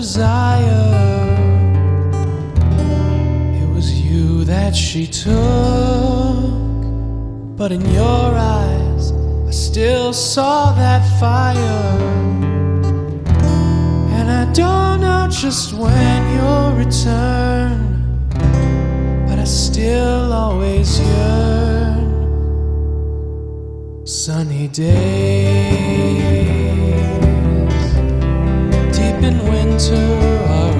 desire. It was you that she took, but in your eyes I still saw that fire. And I don't know just when you'll return, but I still always yearn. Sunny days deep in winter are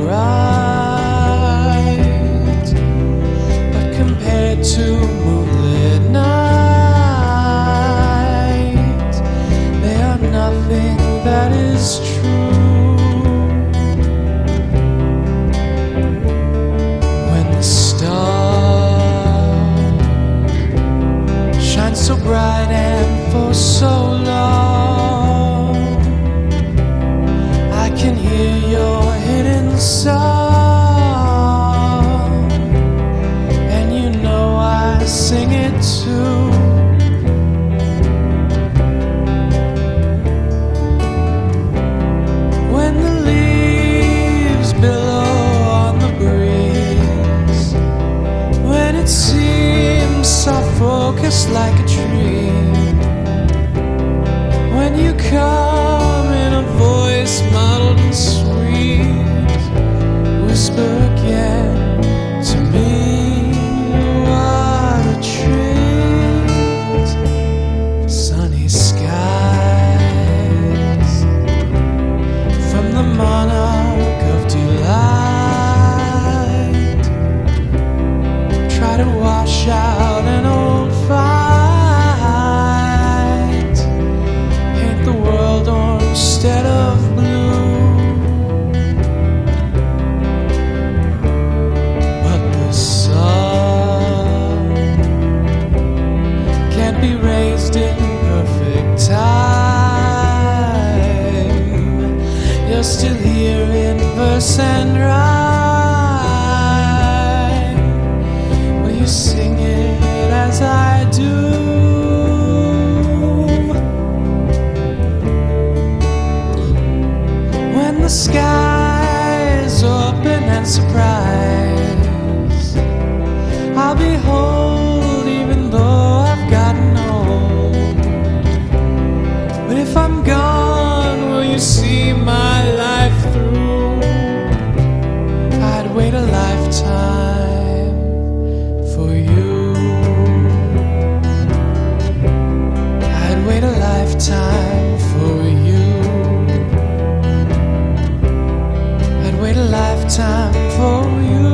alright, but compared to moonlit night, they are nothing that is true. When the stars shine so bright and for so long, I can hear your hidden song, and you know I sing it too. When the leaves billow on the breeze, when it seems soft focused like a tree, when you come in a voice muddled and sweet, whisper again to me, what a treat. Sunny skies from the monarch of delight try to wash out an old fight, paint the world orange instead of blue. But the sun can't be raised in perfect time. You're still here in verse and rhyme. Will you sing it as I do? When the skies open and surprise, I'll behold even though I've gotten old. But if I'm gone, will you see my life through? I'd wait a lifetime for you. I'd wait a lifetime for you. I'd wait a lifetime for you.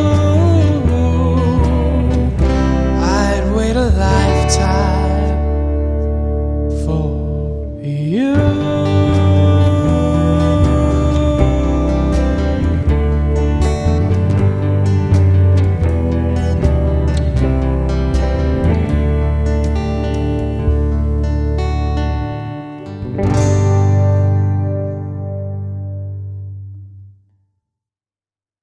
I'd wait a lifetime for you.